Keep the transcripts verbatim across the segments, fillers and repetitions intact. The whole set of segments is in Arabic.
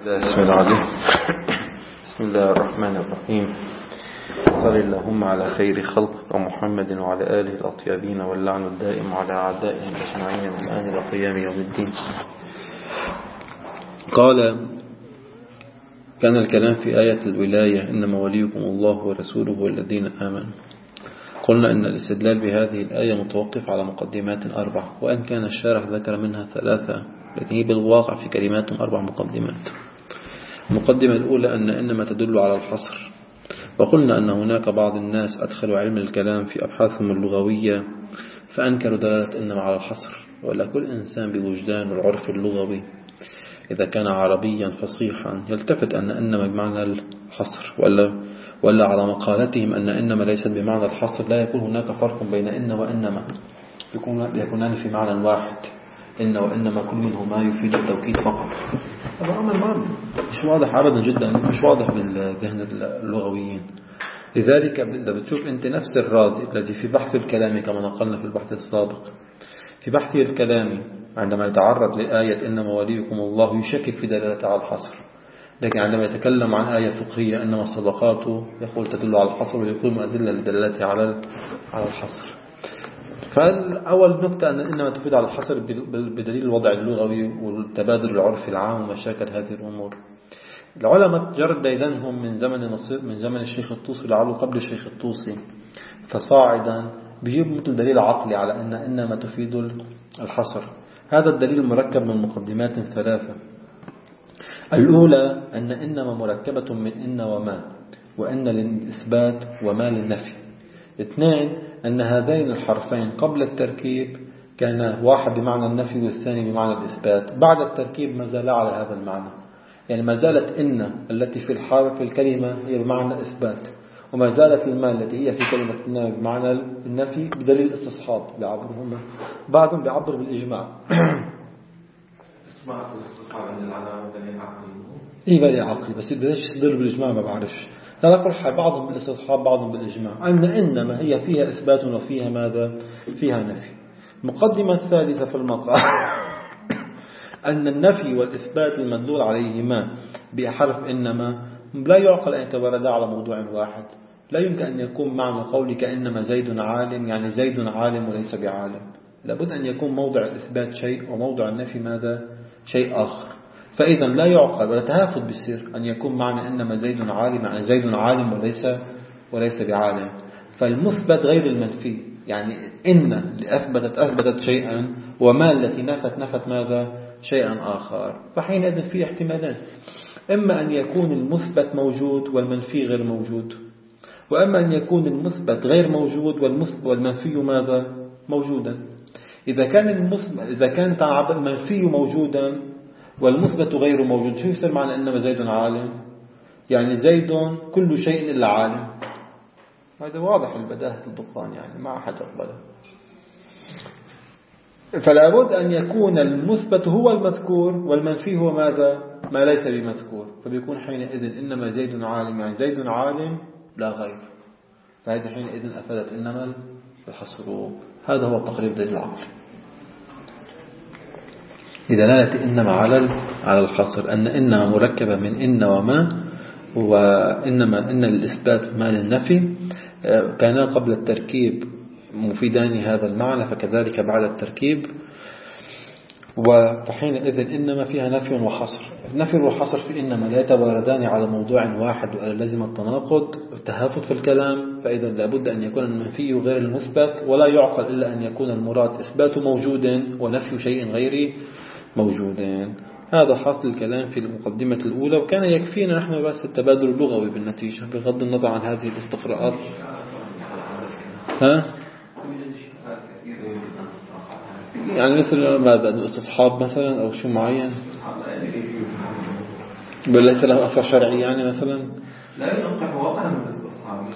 بسم الله عليكم. بسم الله الرحمن الرحيم. صل اللهم على خير خلق محمد وعلى آله الأطيبين واللعن الدائم على أعدائهم أجمعين من آن إلى قيام يوم الدين. قال: كان الكلام في آية الولاية إنما وليكم الله ورسوله والذين آمنوا. قلنا إن الاستدلال بهذه الآية متوقف على مقدمات أربع، وأن كان الشارح ذكر منها ثلاثة، لكن هي بالواقع في كلمات أربع مقدمات. المقدمة الأولى أن إنما تدل على الحصر، وقلنا أن هناك بعض الناس أدخلوا علم الكلام في أبحاثهم اللغوية فأنكروا دلالة إنما على الحصر، ولا كل إنسان بوجدان العرف اللغوي إذا كان عربيا فصيحا يلتفت أن إنما بمعنى الحصر، ولا, ولا على مقالتهم أن إنما ليست بمعنى الحصر لا يكون هناك فرق بين إن وإنما، يكونان في معنى واحد، إن وإنما كل منهما يفيد التوكيد فقط. هذا أمر ما مش واضح أبدا جدا، مش واضح بالذهن اللغويين. لذلك إذا بتشوف أنت نفس الرازي الذي في بحث الكلام كما نقلنا في البحث السابق، في بحثه الكلامي عندما يتعرض لآية إنما وليكم الله يشكك في دلالة على الحصر، لكن عندما يتكلم عن آية فقهية إنما الصدقات يقول تدل على الحصر ويقول أدلة لدلالته على على الحصر. فالأول نقطة أن إنما تفيد على الحصر بدليل الوضع اللغوي والتبادل العرفي العام ومشاكل هذه الأمور. العلماء جرد ديدنهم من زمن نصير من زمن الشيخ الطوسي لعله قبل الشيخ الطوسي فصاعدا بيجيب مثل دليل عقلي على أن إنما تفيد الحصر. هذا الدليل مركب من مقدمات ثلاثة. الأولى أن إنما مركبة من إن وما، وإن للإثبات وما للنفي. اثنين، أن هذين الحرفين قبل التركيب كان واحد بمعنى النفي والثاني بمعنى الإثبات، بعد التركيب ما زال على هذا المعنى، يعني ما زالت إن التي في الحرف في الكلمة هي بمعنى الإثبات، وما زالت المال التي هي في كلمة إن بمعنى النفي بدليل الاستصحاب بيعبرهم، بعضهم بيعبر بالإجماع. اسمع الاستصحاب عند العلامة دليل عقلي. إيه دليل عقلي، بس بديش يستدل بالإجماع ما بعرفش. على كل حال بعضهم بالاستصحاب بعضهم بالإجماع، أن إنما هي فيها إثبات وفيها ماذا؟ فيها نفي. المقدمة الثالثة في المقام أن النفي والإثبات المدلول عليهما بحرف إنما لا يعقل أن يتوردا على موضوع واحد. لا يمكن أن يكون معنى قولك إنما زيد عالم يعني زيد عالم وليس بعالم، لابد أن يكون موضع الإثبات شيء وموضع النفي ماذا؟ شيء آخر. فإذا لا يعقل ولا تهافت بالسر أن يكون معنى إنما زيد عالم يعني زيد عالم وليس وليس بعالم. فالمثبت غير المنفي، يعني إن أثبتت أثبتت شيئا، وما التي نفت نفت ماذا؟ شيئا آخر. فحينئذ في احتمالين، إما أن يكون المثبت موجود والمنفي غير موجود، وأما أن يكون المثبت غير موجود والمنفي ماذا؟ موجودا. إذا كان المثبت إذا كان المنفي موجودا والمثبت غير موجود، شو يصير معنى إنما زيد عالم؟ يعني زيد كل شيء إلا عالم. هذا واضح البداهة الدخان، يعني ما أحد يقبله. فلا بد أن يكون المثبت هو المذكور والمنفي هو ماذا؟ ما ليس بمذكور، فبيكون حينئذ إنما زيد عالم يعني زيد عالم لا غير، فهذا حينئذ أفادت إنما الحصر. هذا هو التقريب دليل العقل بدلالة إنما على على الحصر، أن إنما مركبة من إن وما، وإنما إن الإثبات ما للنفي كان قبل التركيب مفيدان هذا المعنى، فكذلك بعد التركيب. وحينئذ إنما فيها نفي وحصر. النفي والحصر في إنما لا يتواردان على موضوع واحد ولا لازم التناقض التهافت في الكلام، فإذا لابد أن يكون المنفي غير المثبت، ولا يعقل إلا أن يكون المراد إثبات موجود ونفي شيء غير موجود. هذا حاصل الكلام في المقدمة الأولى، وكان يكفينا نحن بس التبادل اللغوي بالنتيجة بغض النظر عن هذه الاستقراءات. ها؟ يعني مثل ماذا؟ الاستصحاب مثلا أو شو معين؟ بل له أثر شرعي يعني مثلا؟ لا ينقح واقعا من الاستصحاب.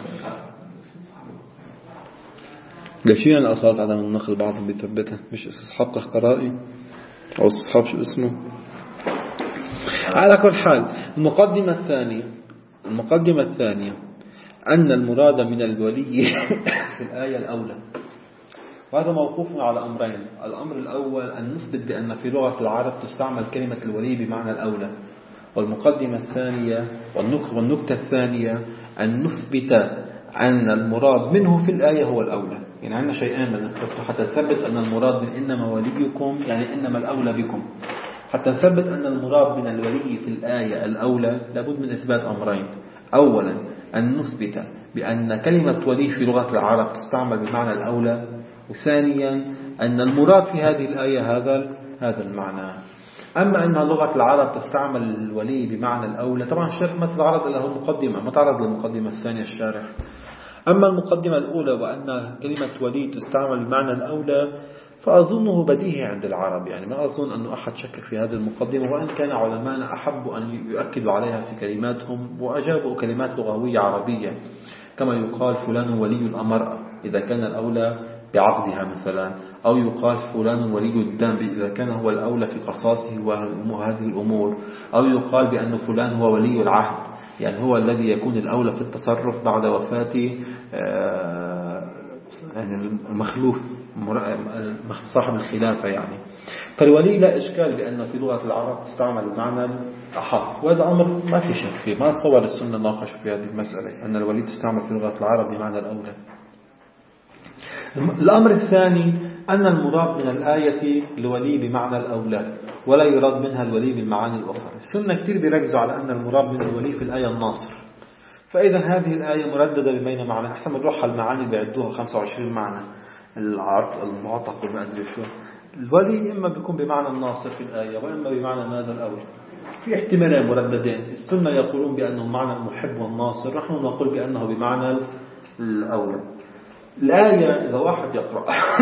ليش يعني أصالة عدم النقل بعضهم بيثبتها؟ مش استصحاب قهقرائي أو استصحاب شو اسمه؟ على كل حال المقدمة الثانية المقدمة الثانية أن المراد من الولي في الآية الأولى، وهذا موقوف على أمرين. الأمر الأول أن نثبت بأن في لغة العرب تستعمل كلمة الولي بمعنى الأولى، والمقدمة الثانية والنكتة الثانية أن نثبت أن المراد منه في الآية هو الأولى. يعني عندنا شيئان بدنا نثبته حتى نثبت أن المراد من إنما وليكم يعني إنما الأولى بكم. حتى نثبت أن المراد من الولي في الآية الأولى لابد من إثبات أمرين. أولا أن نثبت بأن كلمة ولي في لغة العرب تستعمل بمعنى الأولى، وثانيا أن المراد في هذه الآية هذا هذا المعنى. أما أن لغة العرب تستعمل الولي بمعنى الأولى، طبعا الشيخ ما تعرض له المقدمة، ما تعرض للمقدمة الثانية الشارح. أما المقدمة الأولى وأن كلمة ولي تستعمل بمعنى الأولى فأظنه بديهي عند العرب، يعني ما أظن أن أحد شك في هذه المقدمة، وأن كان علماءنا أحبوا أن يؤكدوا عليها في كلماتهم وأجابوا كلمات لغوية عربية، كما يقال فلان ولي المرأة إذا كان الأولى بعقدها مثلا، أو يقال فلان ولي الدم إذا كان هو الأولى في قصاصه وهذه الأمور، أو يقال بأن فلان هو ولي العهد يعني هو الذي يكون الأولى في التصرف بعد وفاة يعني المخلوف صاحب الخلافة يعني. فالولي لا إشكال بأن في لغة العرب تستعمل بمعنى أحق، وهذا أمر ما في شك فيه، ما صور السنة ناقش في هذه المسألة أن الولي تستعمل في لغة العرب بمعنى الأولى. الأمر الثاني أن المراد من الآية الولي بمعنى الأولى ولا يراد منها الولي بالمعاني الأخرى. السنة كتير بيركزوا على أن المراد من الولي في الآية الناصر، فإذا هذه الآية مرددة بين معنى، احنا بنروح على المعاني بيعدوها خمسة وعشرين معنى، العرض المعتق وما أدري شو. الولي إما بيكون بمعنى الناصر في الآية وإما بمعنى هذا الأول، في احتمالين مرددين. السنة يقولون بأنه معنى المحب والناصر، نحن نقول بأنه بمعنى الأول. الآية إذا واحد يقرأ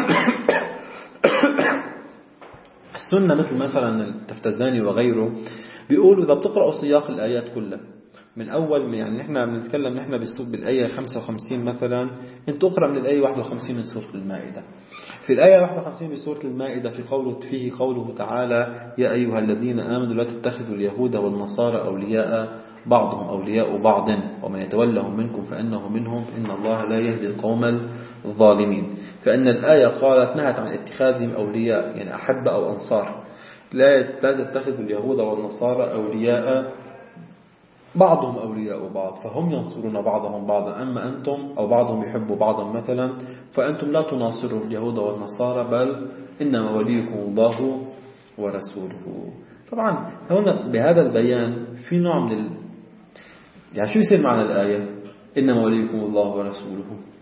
السنة مثل مثلا التفتزاني وغيره بيقولوا إذا بتقرأوا سياق الآيات كلها من أول، يعني نحن بنتكلم نحن بالسوق بالآية خمسة وخمسين مثلا، أنت تقرأ من الآية واحد وخمسين من سورة المائدة. في الآية واحد وخمسين من سورة المائدة في قوله فيه قوله تعالى يا أيها الذين آمنوا لا تتخذوا اليهود والنصارى أولياء بعضهم أولياء بعض ومن يتولهم منكم فإنه منهم إن الله لا يهدي القوم الظالمين. فإن الآية قالت نهت عن اتخاذهم أولياء يعني أحب أو أنصار، لا تتخذوا اليهود والنصارى أولياء بعضهم أولياء بعض فهم ينصرون بعضهم بعضا، أما أنتم أو بعضهم يحب بعضا مثلا فأنتم لا تناصروا اليهود والنصارى بل إنما وليكم الله ورسوله. طبعا هنا بهذا البيان في نوع من ال... يعني شو يصير معنى الآية إنما وليكم الله ورسوله؟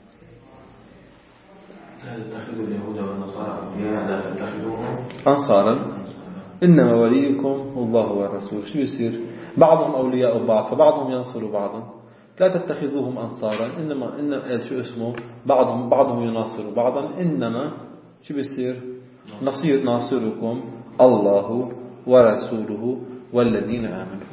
لا تتخذوا اليهود والنصارى أولياء لا تتخذوهم أنصارا، إنما وليكم الله والرسول. شو يصير؟ بعضهم أولياء بعض فبعضهم ينصر بعضا، لا تتخذوهم أنصارا إنما إنما شو اسمه بعضهم بعضهم يناصر بعضا، إنما شو بيصير؟ نصير ناصركم الله ورسوله والذين آمنوا.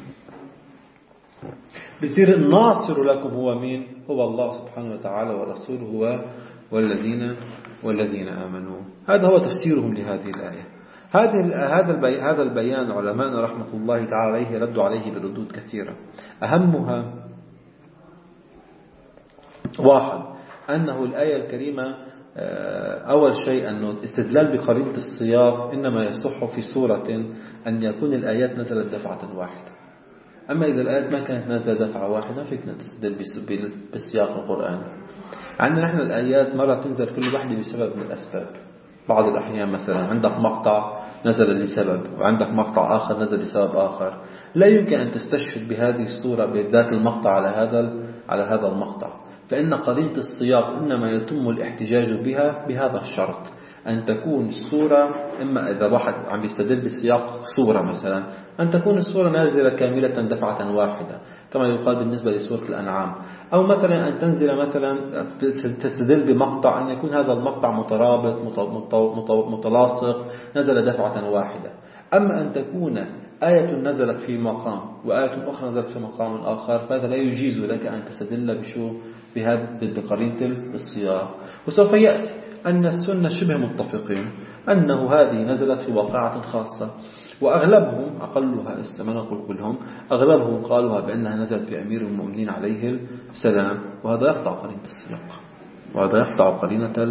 بيصير الناصر لكم هو مين؟ هو الله سبحانه وتعالى ورسوله هو والذين والذين آمنوا. هذا هو تفسيرهم لهذه الآية. هذا هذا البيان هذا البيان علماءنا رحمة الله تعالى عليه ردوا عليه بردود كثيرة، أهمها واحد أنه الآية الكريمة أول شيء أنه استدلال بقرينة السياق إنما يصح في سورة أن يكون الآيات نزلت دفعة واحدة، أما إذا الآيات ما كانت نازلة دفعة واحدة فيك تستدل بالسياق القرآني. عندنا نحن الآيات مرة تنزل كل واحدة بسبب من الأسباب، بعض الأحيان مثلا عندك مقطع نزل لسبب وعندك مقطع آخر نزل لسبب آخر، لا يمكن أن تستشهد بهذه السورة بذات المقطع على هذا على هذا المقطع، فإن قرينة السياق إنما يتم الاحتجاج بها بهذا الشرط أن تكون السورة، إما إذا واحد عم يستدل بالسياق سورة مثلا أن تكون السورة نازلة كاملة دفعة واحدة كما يقال بالنسبة لسورة الأنعام، أو مثلا أن تنزل مثلا تستدل بمقطع أن يكون هذا المقطع مترابط متلاصق نزل دفعة واحدة. أما أن تكون آية نزلت في مقام وآية أخرى نزلت في مقام آخر فهذا لا يجيز لك أن تستدل بشو بهذا بقرينة السياق. وسوف يأتي أن السنة شبه متفقين أنه هذه نزلت في واقعة خاصة، وأغلبهم أقلها ما نقول كلهم أغلبهم قالوها بأنها نزلت في أمير المؤمنين عليه السلام، وهذا يقطع قرينة السياق وهذا يقطع قرينة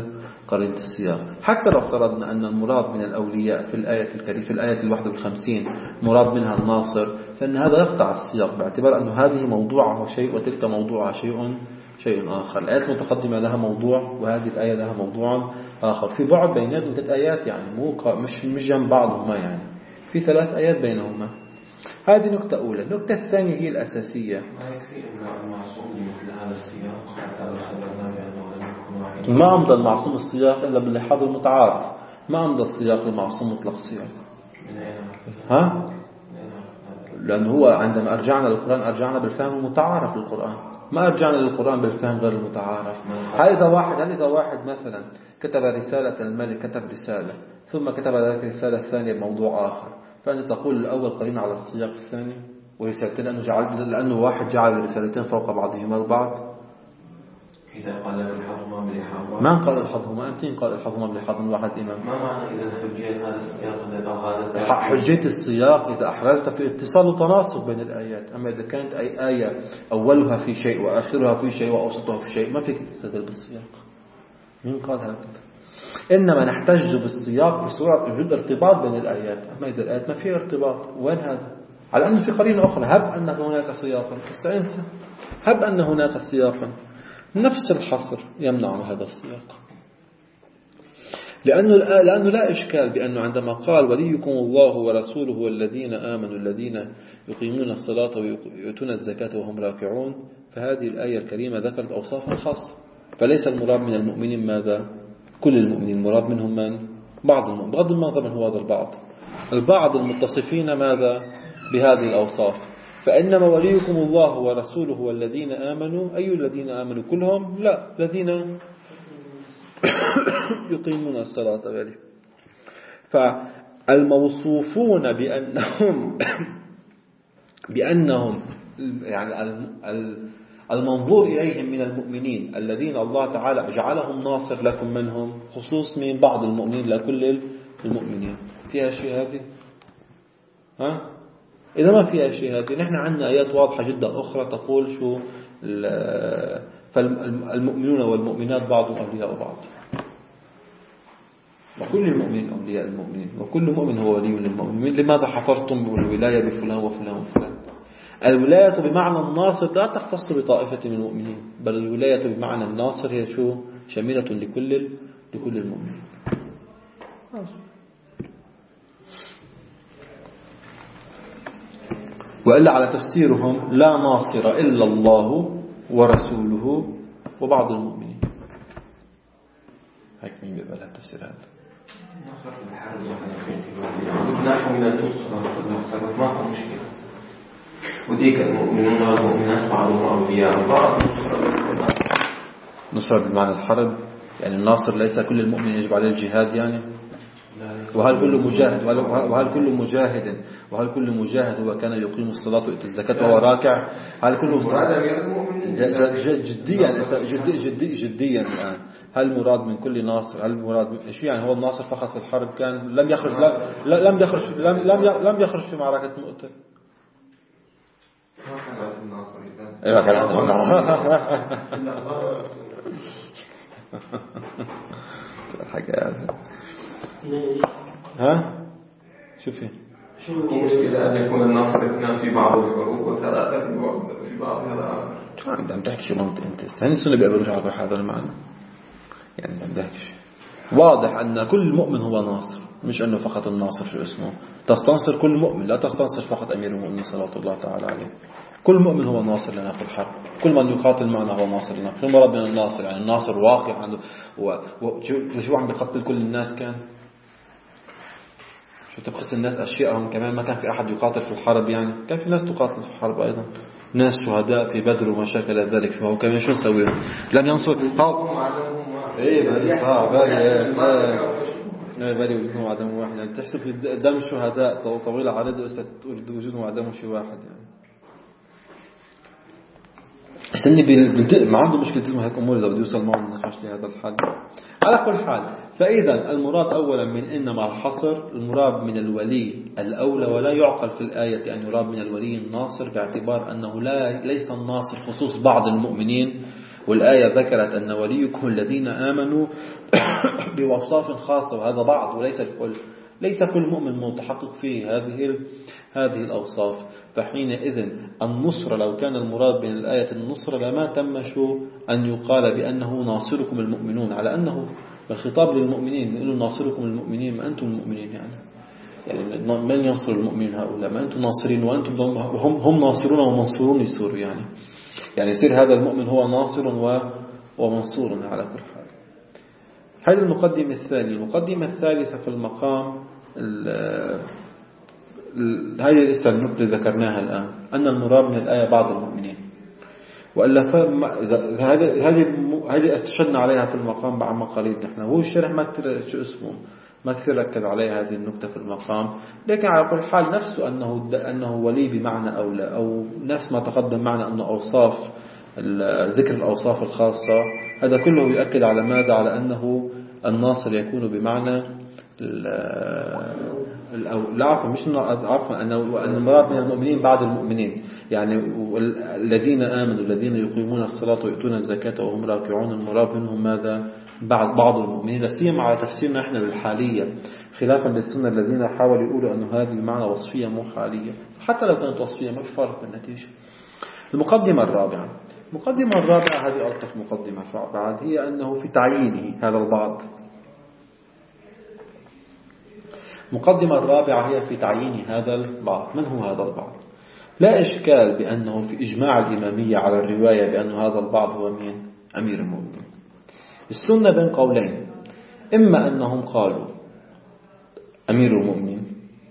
قرينة السياق. حتى لو افترضنا أن المراد من الأولياء في الآية الكريمة في الآية الواحدة والخمسين مراد منها الناصر، فإن هذا يقطع السياق باعتبار أن هذه موضوعها شيء وتلك موضوعها شيء شيء آخر. الآيات المتقدمة لها موضوع وهذه الآية لها موضوع آخر، في بعد بيناتهم ثلاث آيات يعني مو مش مش جنب بعضهما، يعني في ثلاث آيات بينهما. هذه نقطة أولى. النقطة الثانية هي الأساسية. ما يكفي أن المعصوم مثل هذا السياق حتى لو خبرنا بأنه لم يكن واحد. ما أمضى المعصوم السياق إلا باللحاظ المتعارف، ما أمضى السياق المعصوم مطلق السياق. ها؟ لأنه هو عندما أرجعنا للقرآن أرجعنا بالفهم المتعارف للقرآن، ما أرجعنا للقرآن بالفهم غير المتعارف. هل إذا واحد هل إذا واحد مثلا كتب رسالة الملك، كتب رسالة ثم كتب ذلك الرسالة الثانية بموضوع آخر، فأنت تقول الأول قرينة على السياق الثاني ورسالتين، لأنه جعل لأنه واحد جعل الرسالتين فوق بعضهما البعض. إذا قال الحظهما بلحاظ ما قال الحظهما، أمتين قال الحظهما بلحاظ واحد إمام. ما معنى إذا حجية هذا السياق إذا هذا حجية السياق إذا أحرزت في اتصال وتناسق بين الآيات. أما إذا كانت أي آية أولها في شيء وآخرها في شيء وأوسطها في شيء ما فيك تستدل بالسياق. مين قال هذا؟ إنما نحتج بالسياق في صورة وجود ارتباط بين الآيات. أما إذا الآيات ما فيها ارتباط وين هذا؟ على أن في قرينة أخرى هب أن هناك سياقا، فاستنسى هب أن هناك سياقا نفس الحصر يمنع هذا السياق، لأنه لأنه لا إشكال بأنه عندما قال وليكم الله ورسوله والذين آمنوا الذين يقيمون الصلاة ويؤتون الزكاة وهم راكعون، فهذه الآية الكريمة ذكرت أوصافا خاصة، فليس المراد من المؤمنين ماذا؟ كل المؤمنين، المراد منهم من؟ بعض المؤمنين، بغض النظر من هو هذا البعض. البعض المتصفين ماذا؟ بهذه الأوصاف. فإنما وليكم الله ورسوله والذين آمنوا، أي الذين آمنوا كلهم؟ لا، الذين يقيمون الصلاة غيره. فالموصوفون بأنهم بأنهم يعني المنظور إليهم من المؤمنين الذين الله تعالى جعلهم ناصر لكم منهم، خصوص من بعض المؤمنين لا كل المؤمنين. فيها شيء هذه؟ ها؟ إذا ما فيها شيء هذه، نحن عندنا آيات واضحة جدا أخرى تقول شو فالمؤمنون والمؤمنات بعضهم أولياء بعض، وكل المؤمنين أولياء المؤمنين، وكل مؤمن هو ولي للمؤمنين. لماذا حفرتم بالولاية بفلان وفلان وفلان؟ الولاية بمعنى الناصر لا تختص بطائفة من المؤمنين، بل الولاية بمعنى الناصر هي شو؟ شاملة لكل لكل المؤمنين. وإلا على تفسيرهم لا ناصر إلا الله ورسوله وبعض المؤمنين. هيك مين بيبقى لها تفسير هذا؟ ناصر الحرب يعني نحن من النصر ما كان مشكلة، وديك المؤمنون والمؤمنات بعضهم أولياء بعض. نصر بمعنى الحرب، يعني الناصر ليس كل المؤمن يجب عليه الجهاد يعني. وهل كل مجاهد وهل كل مجاهد وهل كل مجاهد هو كان يقيم الصلاة ويؤتي الزكاة وهو راكع؟ هل كل جديا جدي جديا الآن هل مراد من كل ناصر؟ هل مراد من شو يعني هو الناصر فقط في الحرب كان لم يخرج لم يخرج لم لم لم يخرج في معركة مؤتة؟ ما كان الناصر ايوه كان الحكاية ها شوفي شو المشكلة أن يكون النصر اثنان في بعض الحروب وثلاثة في بعض هذا؟ أنت عم تحكي شو أنت أنت هني السنة بيقبلوش على هذا المعنى، يعني عم تحكي واضح أن كل مؤمن هو ناصر، مش أنه فقط الناصر شو اسمه تستنصر كل مؤمن، لا تستنصر فقط أمير المؤمنين صلى الله تعالى عليه. كل مؤمن هو ناصر لنا في الحرب، كل من يقاتل معنا هو ناصر لنا. شو المراد من الناصر؟ يعني الناصر واقع عنده وشو عم بيقتل كل الناس كان شو تبخس الناس أشياءهم كمان، ما كان في أحد يقاتل في الحرب، يعني كان في ناس تقاتل في الحرب أيضا، ناس شهداء في بدر وما شاكل ذلك، فهو كمان شو نسوي؟ لم ينصر ايه بالي اه بالي بالي وجودهم عدم واحد، يعني تحسب دم الشهداء طويلة عريضة بس تقول وجودهم عدم شيء واحد، يعني استني بنتقل ما عنده مشكلة هيك أمور إذا بده يوصل معه النقاش لهذا الحد. على كل حال، فإذا المراد أولا من إن مع الحصر المراد من الولي الأولى، ولا يعقل في الآية أن يراد من الولي الناصر باعتبار أنه لا ليس الناصر خصوص بعض المؤمنين، والآية ذكرت أن وليكم الذين آمنوا بوصاف خاصة، وهذا بعض وليس الكل، ليس كل مؤمن متحقق فيه هذه هذه الأوصاف. فحينئذ النصر لو كان المراد من الآية النصر لما تم شو أن يقال بأنه ناصركم المؤمنون، على أنه الخطاب للمؤمنين، يقولوا ناصركم المؤمنين، ما أنتم المؤمنين يعني يعني من ينصر المؤمنين هؤلاء؟ ما أنتم ناصرين وأنتم هم هم ناصرون ومنصورون يسور يعني يعني يصير هذا المؤمن هو ناصر ومنصور على كل حال. هذه المقدمة الثانية. المقدمة الثالثة في المقام هذه لسه النقطة ذكرناها الآن، أن المراد من الآية بعض المؤمنين، وإلا هذه هذه هذه استشهدنا عليها في المقام بعد ما قليل نحن. هو الشرح ما كثير شو اسمه ما كثير ركز عليها هذه النقطة في المقام، لكن على كل حال نفسه أنه أنه ولي بمعنى أولى، أو نفس ما تقدم معنا أنه أوصاف ذكر الأوصاف الخاصة، هذا كله يؤكد على ماذا؟ على أنه الناصر يكون بمعنى لا عفوا مش عفوا أنه أن المراد من المؤمنين بعض المؤمنين، يعني الذين آمنوا الذين يقيمون الصلاة ويؤتون الزكاة وهم راكعون، المراد منهم ماذا؟ بعض بعض المؤمنين، لا سيما على تفسيرنا احنا بالحالية، خلافا للسنة الذين حاولوا يقولوا أن هذه المعنى وصفية مو حالية، حتى لو كانت وصفية ما في فرق بالنتيجة. المقدمة الرابعة. المقدمة الرابعة هذه ألطف مقدمة بعد، هي أنه في تعيينه هذا البعض. المقدمة الرابعة هي في تعيين هذا البعض. من هو هذا البعض؟ لا إشكال بأنه في إجماع الإمامية على الرواية بأن هذا البعض هو مين؟ أمير المؤمنين. السنة بين قولين، إما أنهم قالوا أمير المؤمنين،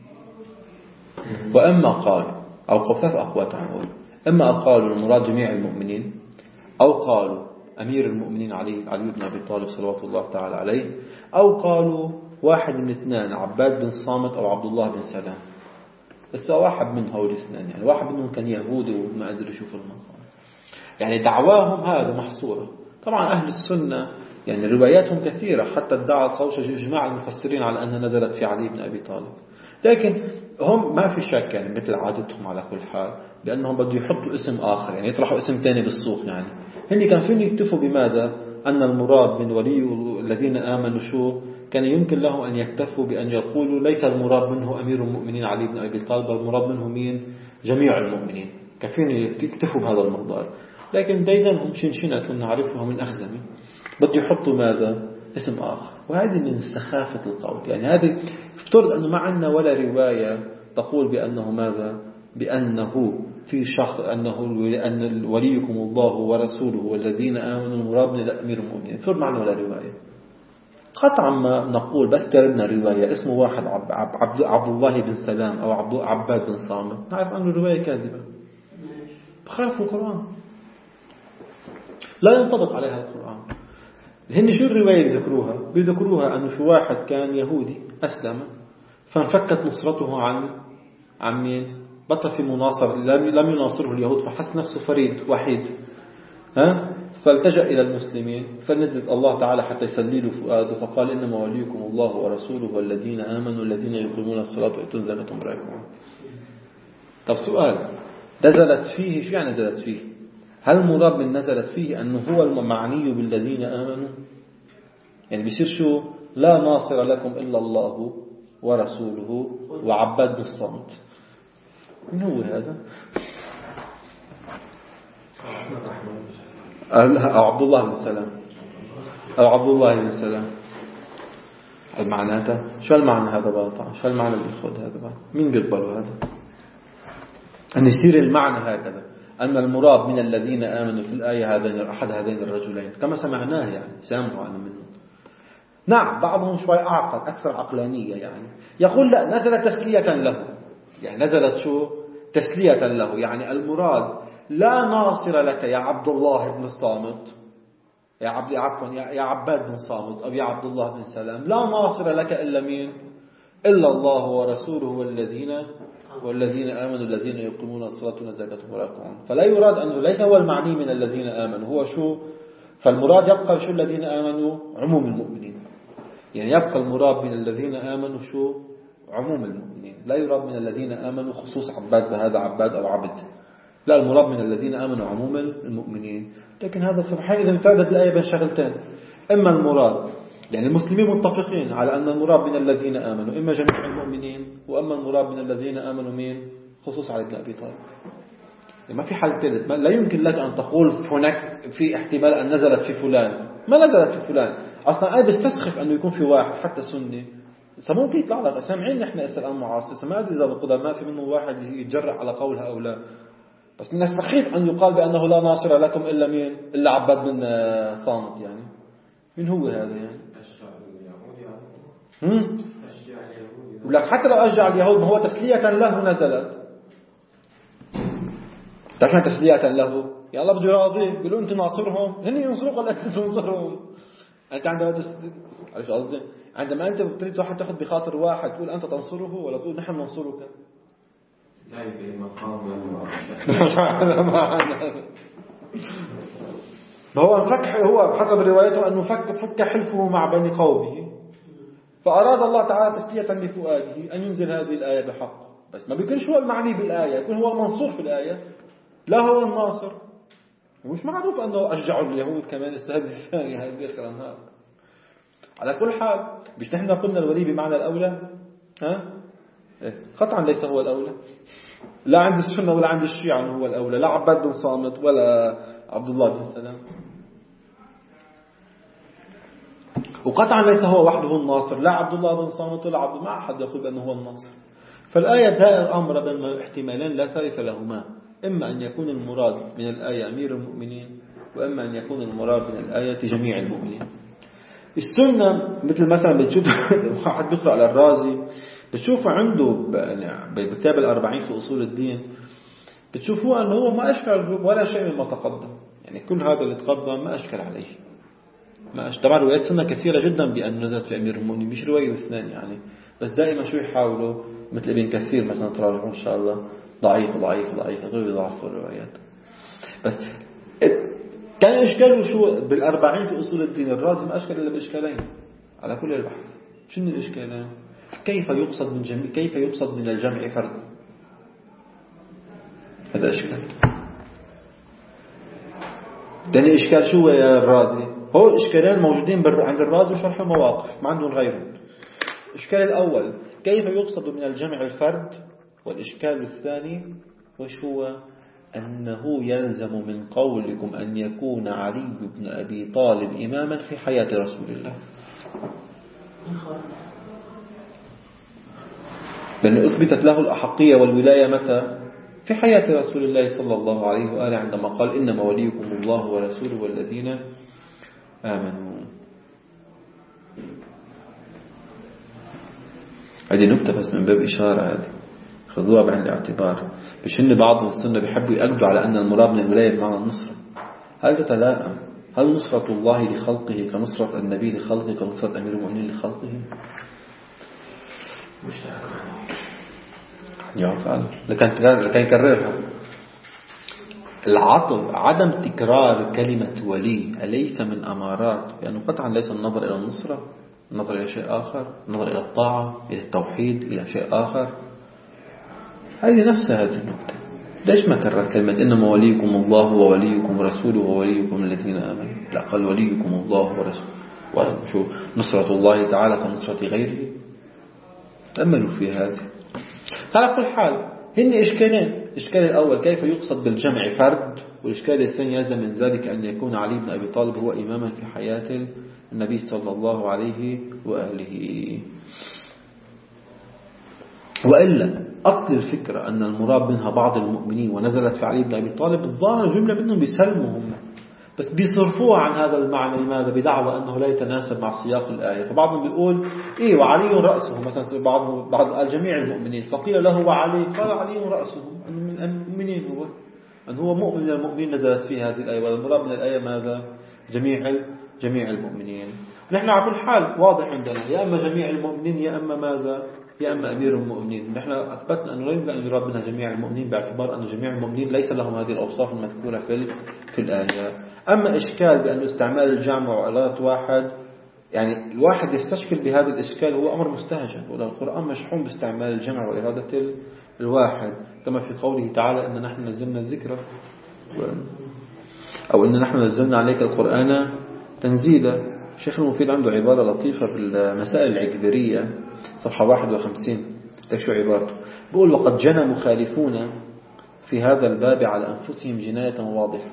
وإما قالوا أو قفاف أقوات عنه، إما قالوا المراد جميع المؤمنين، أو قالوا أمير المؤمنين علي علي بن أبي طالب صلوات الله تعالى عليه، أو قالوا واحد من اثنان، عباد بن صامت أو عبد الله بن سلام. بس واحد من هؤلاء الاثنين، يعني واحد منهم كان يهودي وما أدري شو في المقام، يعني دعواهم هذا محصورة. طبعا أهل السنة يعني رواياتهم كثيرة، حتى ادعى القوشج إجماع المفسرين على أنها نزلت في علي بن أبي طالب، لكن هم ما في شك يعني مثل عادتهم على كل حال بأنهم بدوا يحطوا اسم آخر، يعني يطرحوا اسم ثاني بالسوق. يعني هني كان فين يكتفوا بماذا؟ أن المراد من ولي الذين آمنوا شو؟ كان يمكن لهم أن يكتفوا بأن يقولوا ليس المراد منه أمير المؤمنين علي بن أبي طالب، المراد منه مين؟ جميع المؤمنين. كفين يكتفوا بهذا المقدار، لكن ديدنهم شنشنة نعرفها من أخزمي بده يحطوا ماذا؟ اسم آخر. وهذه من سخافة القول، يعني هذه افترض أنه ما عندنا ولا رواية تقول بأنه ماذا؟ بأنه في شخص أنه أن وليكم الله ورسوله والذين آمنوا المراد من أمير المؤمنين، افترض معنا ولا رواية. قطعا ما نقول بس تردنا رواية اسمه واحد عبد, عبد, عبد الله بن سلام أو عبد عباد بن صامت، نعرف أنه رواية كاذبة بخلاف القرآن، لا ينطبق عليها القرآن. هن شو الرواية اللي ذكروها؟ بيذكروها أنه في واحد كان يهودي أسلم فانفكت نصرته عن عن مين؟ بطل في مناصر، لم يناصره اليهود فحس نفسه فريد وحيد، ها؟ فالتجأ إلى المسلمين، فنزل الله تعالى حتى يسليله فؤاده فقال إنما وليكم الله ورسوله والذين آمنوا الذين يقيمون الصلاة ويؤتون الزكاة وهم راكعون. طب سؤال، نزلت فيه شو يعني نزلت فيه؟ هل المراد من نزلت فيه أنه هو المعني بالذين آمنوا؟ يعني بيصير شو؟ لا ناصر لكم إلا الله ورسوله وعباد بالصمت. من هو هذا؟ أو عبد الله بن سلام أو عبد الله بن سلام. المعنى هذا شو المعنى هذا بقى؟ شو المعنى اللي يخد هذا بقى؟ مين بيقبلوا هذا؟ أن يصير المعنى هكذا، أن المراد من الذين آمنوا في الآية هذين أحد هذين الرجلين كما سمعناه، يعني سامعوا أنا منه. نعم بعضهم شوي أعقل أكثر عقلانية، يعني يقول لا نزلت تسلية له، يعني نزلت شو؟ تسلية له، يعني المراد لا ناصر لك يا عبد الله بن صامت، يا عبد عفوا يا عباد بن صامت أو يا عبد الله بن سلام، لا ناصر لك إلا مين؟ إلا الله ورسوله والذين والذين آمنوا الذين يقيمون الصلاة والزكاة وهم راكعون. فلا يراد أنه ليس هو المعني من الذين آمنوا، هو شو؟ فالمراد يبقى شو الذين آمنوا؟ عموم المؤمنين، يعني يبقى المراد من الذين آمنوا شو؟ عموم المؤمنين، لا يراد من الذين آمنوا خصوص عباد بهذا عباد أو عبد. لا، المراد من الذين آمنوا عموما المؤمنين. لكن هذا سبحان إذا امتدت الآية بين شغلتين، إما المراد يعني المسلمين متفقين على أن المراد من الذين آمنوا إما جميع المؤمنين، وأما المراد من الذين آمنوا مين؟ خصوص علي بن أبي طالب. ما في حل ثالث. لا يمكن لك أن تقول هناك في احتمال أن نزلت في فلان، ما نزلت في فلان أصلا. أنا بستسخف أنه يكون في واحد حتى سني ممكن يطلع لك سامعين نحن الآن معاصر، ما أدري إذا بالقدماء في منه واحد يتجرأ على قولها أو لا، بس من السخيف أن يقال بأنه لا ناصر لكم إلا مين؟ إلا عباد بن صامت. يعني من هو هذا يعني؟ هم؟ ولك حتى لو أشجع اليهود ما هو تسلية له نزلت. تعرفين تسلية له يا الله بده يراضيه بيقولوا أنت ناصرهم، هن ينصروك ولا أنت تنصرهم؟ أنت عندما تسلي عارف قصدي؟ عندما أنت بتريد واحد تأخذ بخاطر واحد تقول أنت تنصره ولا تقول نحن ننصرك؟ لا يبقى مقام هو فك هو حسب روايته أنه فك فك حلفه مع بني قومه، فأراد الله تعالى تسلية لفؤاده أن ينزل هذه الآية بحق. بس ما بيكونش هو المعني بالآية، يكون هو المنصور في الآية لا هو الناصر. ومش معروف أنه أشجعوا اليهود كمان السبب الثاني هذه آخر النهار. على كل حال مش نحن قلنا الولي بمعنى الأولى؟ ها؟ قطعا ليس هو الأولى، لا عند السنة ولا عند الشيعة هو الأولى، لا عباد بن صامت ولا عبد الله بن سلام. وقطعا ليس هو وحده الناصر، لا عبد الله بن صامت ولا عبد، ما أحد يقول بأنه هو الناصر. فالآية دائر الأمر بين احتمالين لا ثالث لهما، إما أن يكون المراد من الآية أمير المؤمنين، وإما أن يكون المراد من الآية جميع المؤمنين. السنة مثل مثلا بتشوف واحد بيقرأ على الرازي بتشوف عنده بكتاب الأربعين في أصول الدين، بتشوفوا أنه هو ما أشكل ولا شيء مما تقدم. يعني كل هذا اللي تقدم ما أشكل عليه، ما أشكل. طبعا روايات سنة كثيرة جدا بأن نزلت في أمير المؤمنين، مش رواية اثنان يعني، بس دائما شو يحاولوا مثل ابن كثير مثلا تراجعوا إن شاء الله ضعيف ضعيف ضعيف غير يضعفوا الروايات. بس كان إشكاله شو بالأربعين في أصول الدين الرازي ما أشكل إلا بإشكالين على كل البحث. شنو الإشكالين؟ كيف يقصد من جميع كيف يقصد من الجمع فرد؟ هذا إشكال. ثاني إشكال شو يا الرازي؟ هو إشكالين موجودين عند الرازي وشرح المواقف ما عندهم غيرهم. الإشكال الأول كيف يقصد من الجمع الفرد، والإشكال الثاني وش هو؟ أنه يلزم من قولكم أن يكون علي بن أبي طالب إماما في حياة رسول الله، لأن أثبتت له الأحقية والولاية متى؟ في حياة رسول الله صلى الله عليه وآله عندما قال إنما وليكم الله ورسوله والذين آمنوا. هذه نكتة بس من باب إشارة، هذه خذوها بعين الاعتبار. مش إن بعض السنة بيحبوا يأكدوا على أن المراد من الولاية بمعنى النصرة. هل تتلائم؟ هل نصرة الله لخلقه كنصرة النبي لخلقه كنصرة أمير المؤمنين لخلقه؟ مش يعرف هذا لكن يكررها. العطف عدم تكرار كلمة ولي أليس من أمارات لأنه قطعا ليس النظر إلى النصرة، النظر إلى شيء آخر، النظر إلى الطاعة، إلى التوحيد، إلى شيء آخر. هذه نفس هذه النقطة. ليش ما كرر كلمة إنما وليكم الله ووليكم ورسوله ووليكم الذين آمنوا؟ لا، قال وليكم الله ورسوله. وشو نصرة الله تعالى كنصرة غيره؟ تأملوا في هذا. على كل حال هن إشكالين. الإشكال الأول كيف يقصد بالجمع فرد، والإشكال الثاني يلزم من ذلك أن يكون علي بن أبي طالب هو إماما في حياة النبي صلى الله عليه وآله. وإلا أصل الفكرة أن المراد منها بعض المؤمنين ونزلت في علي بن أبي طالب، الظاهر جملة منهم بيسلمهم بس بيصرفوها عن هذا المعنى. لماذا؟ بدعوى أنه لا يتناسب مع سياق الآية. فبعضهم بيقول إيه وعلي رأسه مثلا، بعض بعض قال جميع المؤمنين، فقيل له وعلي، قال علي رأسه من المؤمنين، هو أن هو مؤمن من المؤمنين نزلت فيه هذه الآية، والمراد من الآية ماذا؟ جميع جميع المؤمنين. نحن على كل حال واضح عندنا يا أما جميع المؤمنين يا أما ماذا؟ يا أما أمير المؤمنين. نحن أثبتنا أنه لا يمكن أن يراد منها جميع المؤمنين باعتبار أن جميع المؤمنين ليس لهم هذه الأوصاف المذكورة في في الآية. أما إشكال بأن استعمال الجمع وعلات واحد يعني الواحد يستشكل بهذا الإشكال هو أمر مستهجن، ولا القرآن مشحون باستعمال الجمع وإرادة الواحد، كما في قوله تعالى إن نحن نزلنا الذكر أو إن نحن نزلنا عليك القرآن تنزيلا. الشيخ المفيد عنده عبارة لطيفة بالمسائل العكبرية صفحة واحد وخمسين، شو عبارته؟ بيقول وقد جنى مخالفون في هذا الباب على أنفسهم جناية واضحة،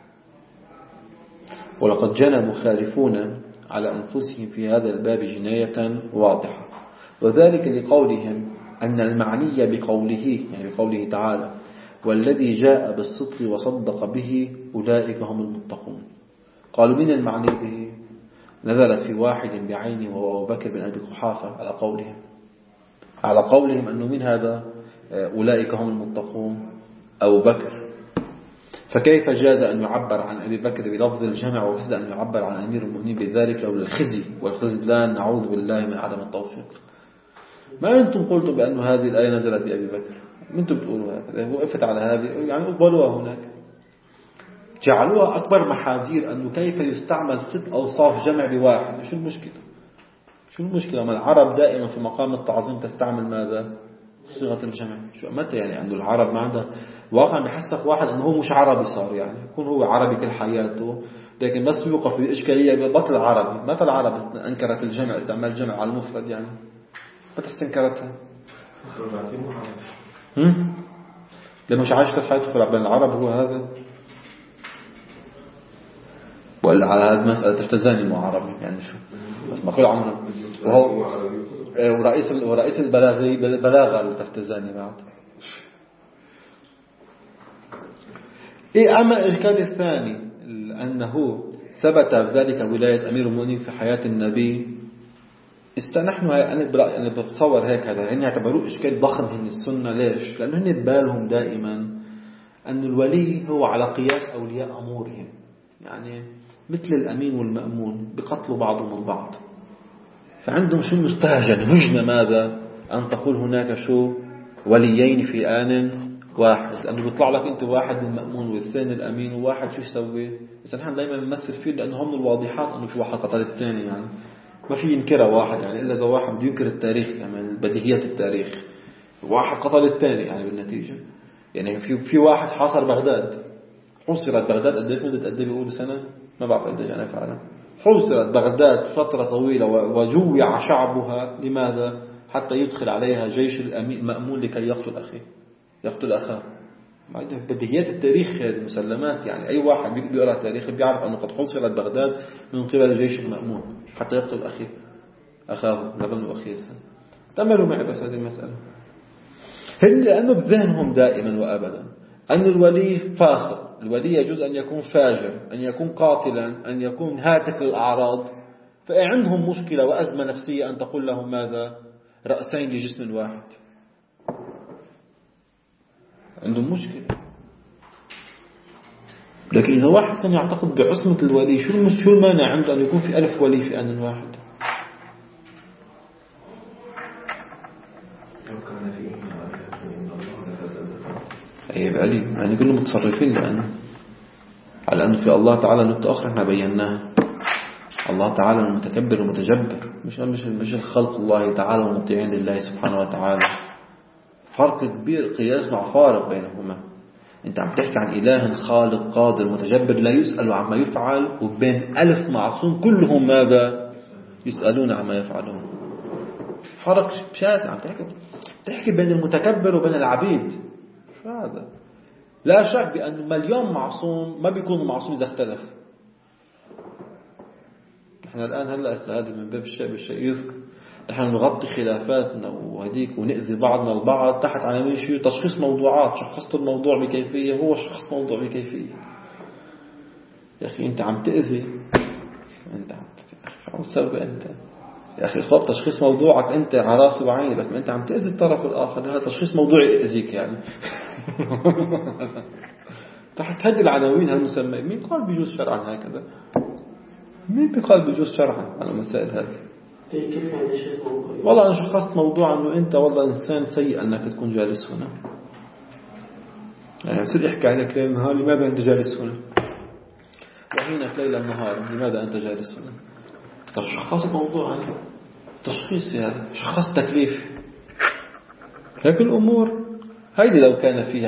ولقد جنى مخالفون على أنفسهم في هذا الباب جناية واضحة، وذلك لقولهم أن المعني بقوله يعني بقوله تعالى والذي جاء بالصدق وصدق به أولئك هم المتقون. قالوا من المعني به؟ نزلت في واحد بعينه وهو أبو بكر بن أبي قحافة على قولهم على قولهم أنه من هذا أولئك هم المتقون أبو بكر، فكيف جاز أن يعبر عن أبي بكر بلفظ الجمع وجاز أن يعبر عن أمير المؤمنين بذلك لولا الخزي والخذلان؟ نعوذ بالله من عدم التوفيق. ما أنتم قلتم بأن هذه الآية نزلت بأبي بكر؟ أنتم بتقولوا هكذا، وقفت على هذه يعني قبلوها هناك، جعلوها أكبر محاذير أنه كيف يستعمل ست أوصاف جمع بواحد. شو المشكلة؟ شو المشكلة؟ ما العرب دائما في مقام التعظيم تستعمل ماذا؟ صيغة الجمع. شو متى يعني عنده العرب ما عنده واقع بحسك واحد أنه هو مش عربي صار، يعني يكون هو عربي كل حياته لكن بس يوقف بإشكالية بطل عربي. متى العرب أنكرت الجمع استعمال الجمع على المفرد؟ يعني متى استنكرتها؟ هم؟ لما مش عايش كل حياته في بين العرب هو هذا، ولا على هذه مسألة تفتزاني مع عربي يعني شو بس ما كل عمره وهو ورئيس ورئيس البلاغي بلاغة التفتزاني بعد. إيه أما الإشكال الثاني أنه ثبت ذلك ولاية أمير المؤمنين في حياة النبي. استنحن أنا برأي أنا بتصور هيك هذا يعني يعتبروه إشكال ضخم هن السنة. ليش؟ لأنه هن ببالهم دائما أن الولي هو على قياس أولياء أمورهم، يعني مثل الأمين والمأمون بقتلوا بعضهم البعض. فعندهم شو مستهجن هجن ماذا أن تقول هناك شو وليين في آن واحد، لأنه بيطلع لك أنت واحد المأمون والثاني الأمين وواحد شو يسوي. إذا نحن دائما بنمثل فيه لأنه هم الواضحات أنه في واحد قتل الثاني، يعني ما في ينكرها واحد يعني إلا إذا واحد بده ينكر التاريخ يعني بديهيات التاريخ. واحد قتل الثاني يعني بالنتيجة يعني في في واحد حاصر بغداد، حوصرت بغداد قد ايه مدة قد ايه بيقولوا سنة ما بعرف قد ايه أنا فعلا. حوصرت بغداد فترة طويلة وجوع شعبها لماذا؟ حتى يدخل عليها جيش المأمون لكي يقتل أخيه يقتل أخاه. بديهيات التاريخ هذه مسلمات، يعني أي واحد بيقرأ تاريخ بيعرف أنه قد حوصرت بغداد من قبل الجيش المأمون حتى يقتل أخيه أخاه لبن أخيه. تأملوا معي بس هذه المسألة. هن لأنه بذهنهم دائما وأبدا أن الولي فاسق، الولي يجوز أن يكون فاجر، أن يكون قاتلا، أن يكون هاتك للأعراض. فعندهم مشكلة وأزمة نفسية أن تقول لهم ماذا؟ رأسين لجسم واحد. عندهم مشكلة. لكن إذا واحد كان يعتقد بعصمة الولي شو المانع عنده أن يكون في ألف ولي في آن واحد؟ أي علي يعني كلهم متصرفين لأنه على أنه في الله تعالى نقطة أخرى احنا بيناها. الله تعالى المتكبر ومتجبر، مش مش مش الخلق الله تعالى ومطيعين لله سبحانه وتعالى. فرق كبير قياس مع فارق بينهما. أنت عم تحكي عن إله خالق قادر متجبر لا يسأل عما يفعل، وبين ألف معصوم كلهم ماذا يسألون عما يفعلون. فرق شاسع. عم تحكي تحكي بين المتكبر وبين العبيد. شو هذا؟ لا شك بأن مليون معصوم ما بيكون معصوم إذا اختلف. نحن الآن هلأ هذا من باب الشيء بالشيء يذكر. نحن نغطي خلافاتنا وهديك ونأذي بعضنا البعض تحت عناوين شيء تشخيص موضوعات. شخصت الموضوع بكيفية، هو شخص موضوع بكيفية. يا أخي أنت عم تأذي، أنت عم شو تسوي أنت يا أخي؟ خب تشخيص موضوعك أنت على راسي وعيني، بس ما أنت عم تأذي الطرف الآخر. هذا تشخيص موضوعي يأذيك يعني. تحت هذه العناوين هالمسمى مين قال بيجوز شرعا هكذا؟ مين بيقال بيجوز شرعا على المسائل هذه؟ والله أنا شخصت موضوع أنه أنت والله إنسان سيء أنك تكون جالس هنا. يعني يصير يحكي عليك ليل نهار لماذا أنت جالس هنا؟ وحينك ليل النهار لماذا أنت جالس هنا؟ شخص موضوع يعني تشخيص يعني شخص تكليف. لكن الأمور هيدي لو كان فيها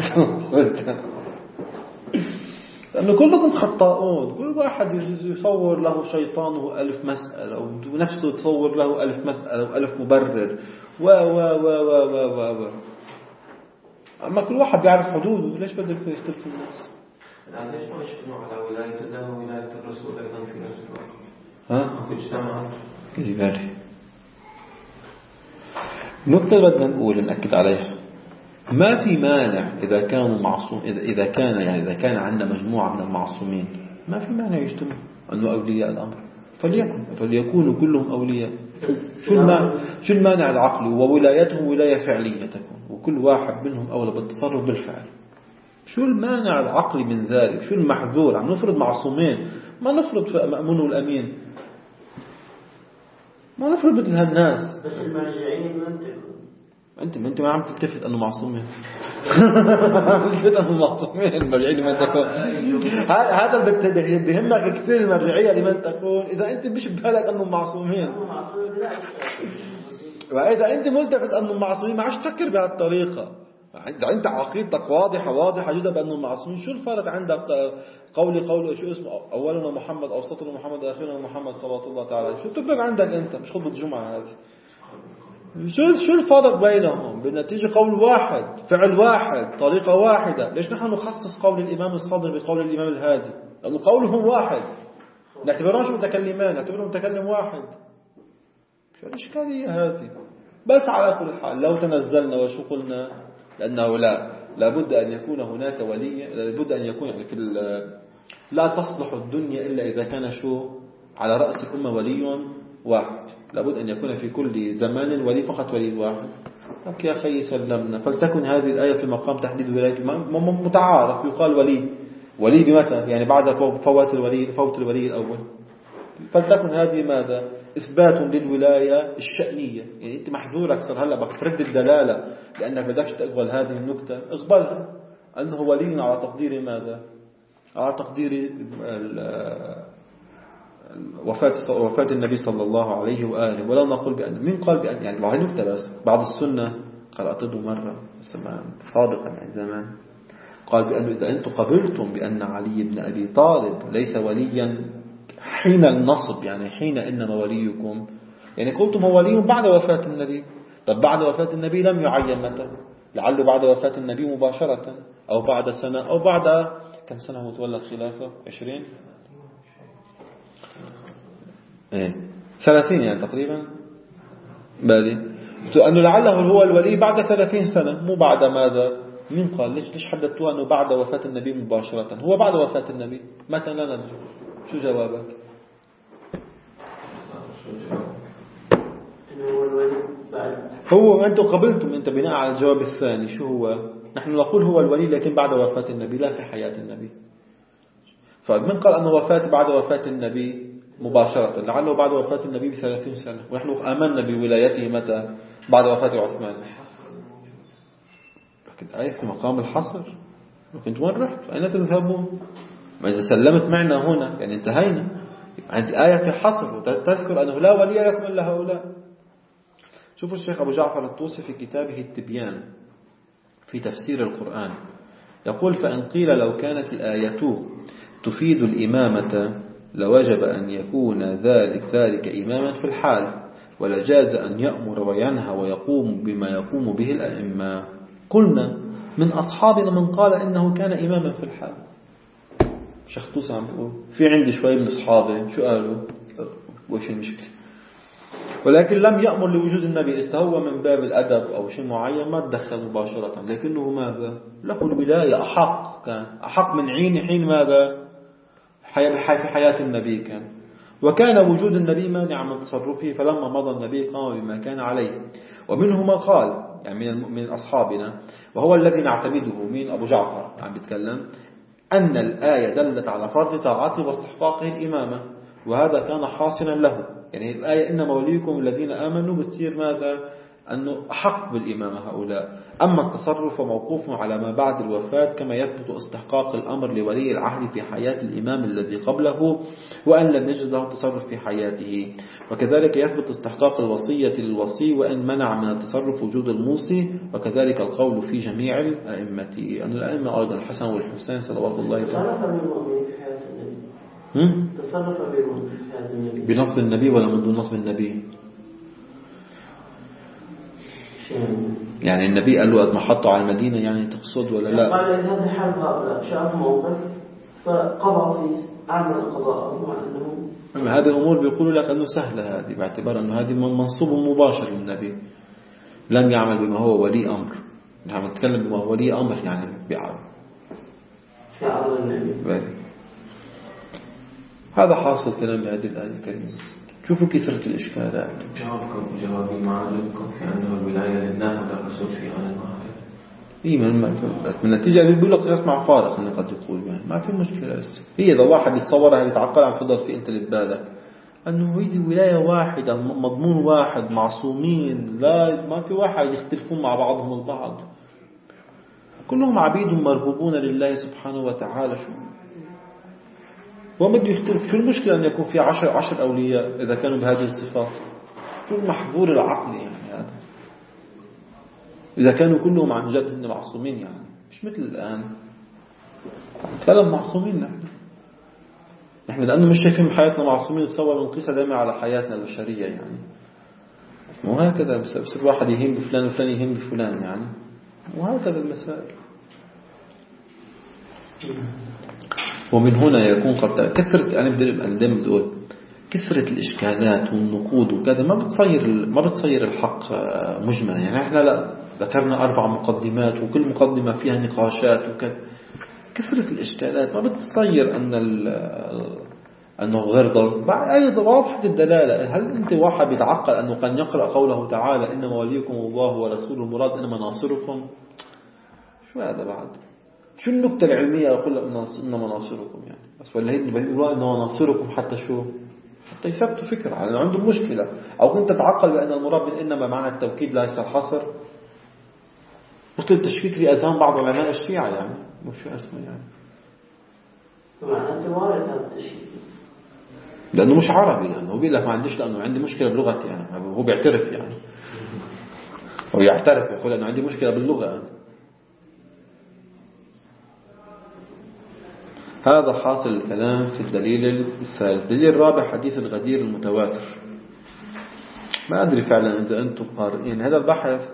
لأنه كلكم خطاؤون، كل واحد يصور له شيطانه ألف مسألة ونفسه تصور له ألف مسألة وألف مبرر و و و و و و أما كل واحد يعرف حدوده. ليش بدك يختلفوا الناس؟ الآن ليش ما يجتمعوا على ولاية الله وولاية الرسول أيضا في نفس الوقت؟ ها؟ اجتمعوا كذي. نقطة بدنا نقول نأكد عليها، ما في مانع إذا كانوا معصوم إذا إذا كان يعني إذا كان عندنا مجموعة من المعصومين ما في مانع يجتمعوا أنه أولياء الأمر، فليكن فليكونوا كلهم أولياء. شو المانع شو المانع العقلي؟ وولايته ولاية فعلية تكون، وكل واحد منهم أولى بالتصرف بالفعل. شو المانع العقلي من ذلك؟ شو المحذور؟ عم نفرض معصومين، ما نفرض مأمون والأمين، ما نفرض مثل هالناس. بس المرجعين منطقوا. أنت ما أنت ما عم تلتفت أنه معصومين. تلتفت أنه معصومين المرجعية لمن تكون. هذا اللي بيهمك كثير، المرجعية لمن تكون. إذا أنت مش ببالك أنه معصومين، وإذا أنت ملتفت أنه معصومين ما عادش تفكر بهالطريقة. إذا أنت عقيدتك واضحة واضحة جدا بأنه معصومين، شو الفرق عندك قولي قول شو اسمه أولنا محمد أوسطنا محمد آخرنا محمد صلى الله تعالى؟ شو تفرق عندك أنت؟ مش خطبة الجمعة هذه. شو شو الفرق بينهم؟ بالنتيجة قول واحد، فعل واحد، طريقة واحدة. ليش نحن نخصص قول الإمام الصادق بقول الإمام الهادي؟ لأنه قولهم واحد، نعتبرهمش متكلمان، نعتبرهم متكلم واحد. شو الإشكالية هذه؟ بس على كل حال لو تنزلنا وشو قلنا، لأنه لا لابد أن يكون هناك ولي، لابد أن يكون يعني في لا تصلح الدنيا إلا إذا كان شو على رأس الأمة ولي واحد. لابد أن يكون في كل زمان ولي، فقط ولي واحد. لك يا أخي سلمنا. فلتكن هذه الآية في مقام تحديد ولاية متعارف، يقال ولي ولي بمتى؟ يعني بعد فوت الولي فوت الولي الأول. فلتكن هذه ماذا؟ إثبات للولاية الشأنية. يعني أنت محذورك صار هلا بدك ترد الدلالة لأنك بدكش تقبل هذه النكتة، اقبلها أنه ولي على تقدير ماذا؟ على تقدير وفاة وفاة النبي صلى الله عليه وآله. ولو نقول بأن من قال بأن يعني لو نكتة بس بعض السنة قرأته مرة زمان سابقا يعني زمان، قال بأنه إذا أنتم قبلتم بأن علي بن أبي طالب ليس وليا حين النصب، يعني حين إنما وليكم، يعني قلتم هو ولي بعد وفاة النبي. طب بعد وفاة النبي لم يعين متى، لعله بعد وفاة النبي مباشرة أو بعد سنة أو بعد كم سنة متولى الخلافة؟ عشرين ايه ثلاثين يعني تقريبا بالي، أنه لعله هو الولي بعد ثلاثين سنة مو بعد ماذا. مين قال؟ ليش ليش حددتوا أنه بعد وفاة النبي مباشرة؟ هو بعد وفاة النبي متى؟ لا ندري. شو جوابك؟ هو أنتم قبلتم أنت بناء على الجواب الثاني. شو هو؟ نحن نقول هو الولي لكن بعد وفاة النبي لا في حياة النبي. فمن قال أنه وفاة بعد وفاة النبي مباشرة؟ لعله بعد وفاة النبي بثلاثين سنة، ونحن آمنا بولايته متى؟ بعد وفاة عثمان. لكن آية في مقام الحصر. كنت وين رحت؟ أين تذهبون؟ ما إذا سلمت معنا هنا يعني انتهينا. عندي آية في حصر وتذكر أنه لا ولي لكم إلا هؤلاء. شوفوا الشيخ أبو جعفر الطوسي في كتابه التبيان في تفسير القرآن يقول: فإن قيل لو كانت الآية تفيد الإمامة لوجب أن يكون ذلك ذلك إماما في الحال، ولجاز أن يأمر وينهى ويقوم بما يقوم به الأئمة. قلنا من أصحابنا من قال إنه كان إماما في الحال. شيخ طوسي عم بيقول في عندي شوي من أصحابي شو قالوا وش المشكلة، ولكن لم يأمر لوجود النبي. استهو من باب الأدب أو شيء معين ما تدخل مباشرة، لكنه ماذا له الولاية أحق، كان أحق من عين حين ماذا في حياة النبي كان، وكان وجود النبي مانع من تصرفه، فلما مضى النبي قام بما كان عليه. ومنه ما قال يعني من أصحابنا وهو الذي نعتمده من أبو جعفر عم بيتكلم أن الآية دلت على فرض طاعته واستحقاقه الإمامة، وهذا كان حاصلا له. يعني الآية إنما وليكم الذين آمنوا بتصير ماذا أنه أحق بالإمامة هؤلاء. أما التصرف فموقوف على ما بعد الوفاة، كما يثبت استحقاق الأمر لولي العهد في حياة الإمام الذي قبله وأن لم يجد له تصرف في حياته، وكذلك يثبت استحقاق الوصية للوصي وأن منع من التصرف وجود الموصي، وكذلك القول في جميع الأئمة. أن الأئمة أيضا الحسن والحسين صلوات الله عليهم تصرف بالمؤمن في حياة النبي بنصب النبي ولا من دون نصب النبي؟ يعني النبي قال له قد ما حطوا على المدينة، يعني تقصد ولا لا؟ قال إن هذا حال هؤلاء شاف موقف فقضى في أعمل قضاءه مع أنه هذه الأمور بيقولوا لك أنه سهلة هذه، باعتبار أنه هذه منصوب مباشر للنبي، لم يعمل بما هو ولي أمر. نحن نتكلم بما هو ولي أمر يعني بيعمل في عرض النبي. هذا حاصل كلام بهذه الآية الكريمة. شوفوا كثرة الإشكالات. جوابكم جوابي معلومكم في أنه الولاية لله ولا الرسول في آن واحد. إيه من ما بس من النتيجة بيقول لك يسمع فارق اللي قد يقول يعني ما في مشكلة. بس هي إذا واحد يتصورها يتعقل عن فضل في أنت للبالة أنه هذه ولاية واحدة مضمون واحد معصومين، لا ما في واحد يختلفون مع بعضهم البعض، كلهم عبيد مرهوبون لله سبحانه وتعالى. شو وما بده يختلف؟ شو المشكلة أن يكون في عشر عشر أولياء إذا كانوا بهذه الصفات؟ شو المحظور العقلي يعني هذا؟ إذا كانوا كلهم عن جد إن معصومين، يعني مش مثل الآن كلام معصومين نحن نحن لأنه مش شايفين حياتنا معصومين سوا بنقيسها دائما على حياتنا البشرية يعني. وهكذا بس الواحد يهم بفلان وفلان يهم بفلان يعني، وهكذا المسائل. ومن هنا يكون قد كثرت يعني بدي بدي كثرة الإشكالات والنقود وكذا ما بتصير ما بتصير الحق مجملا. يعني احنا لا ذكرنا أربع مقدمات وكل مقدمة فيها نقاشات وكذا. كثرة الإشكالات ما بتصير أن أنه غير ضروري. أيضا واضحة الدلالة. هل أنت واحد بيتعقل أنه قد يقرأ قوله تعالى إنما وليكم الله ورسوله المراد إنما ناصركم؟ شو هذا بعد؟ شو النكتة العلمية أقول إنما ناصركم يعني بس، ولا هي بيقولوا إنما ناصركم حتى شو حتى يثبتوا فكرة يعني عندهم مشكلة، أو كنت تتعقل بأن المراد إنما معنى التوكيد لا يصير حصر. مثل التشكيك في أذهان بعض علماء الشيعة يعني مش اسمه يعني طبعا أنت وارد هذا التشكيك لأنه مش عربي يعني. هو بيقول لك ما عنديش لأنه عندي مشكلة بلغتي يعني. هو بيعترف يعني هو يعترف يقول أنه عندي مشكلة باللغة. هذا حاصل الكلام في الدليل الثالث. الدليل الرابع حديث الغدير المتواتر. ما أدري فعلا إذا أنتم قارئين هذا البحث.